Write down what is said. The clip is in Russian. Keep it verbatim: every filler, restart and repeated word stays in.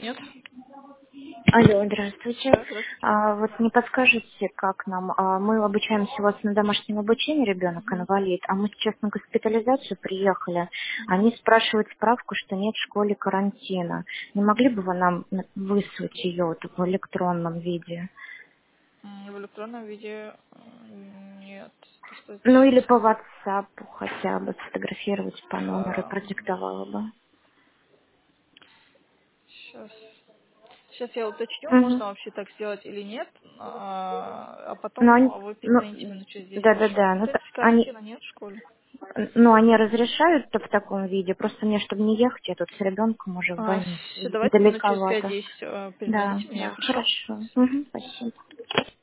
Нет? Алло, здравствуйте. Да, здравствуйте. А, вот не подскажете, как нам? А, мы обучаемся у вас на домашнем обучении, ребенок Мгм. инвалид, а мы сейчас на госпитализацию приехали. Они спрашивают справку, что нет в школе карантина. Не могли бы вы нам на- выслать ее вот в электронном виде? М, В электронном виде м, нет. Просто Ну или сейчас, по WhatsApp хотя бы сфотографировать по номеру, ам, продиктовала бы. сейчас, сейчас я уточню, Мгм. можно вообще так сделать или нет, а, а Ну, потом они, а вы ну, перезвоните минут через десять хорошо? да-да-да, ну, То та- есть они, карантина нет в школе? ну, они разрешают-то в таком виде, просто мне, чтобы не ехать, я тут с ребенком уже в А, больнице, все, давайте минут через далековато. пять-десять Да, перезвоните мне, да, хорошо? хорошо. Мгм, спасибо.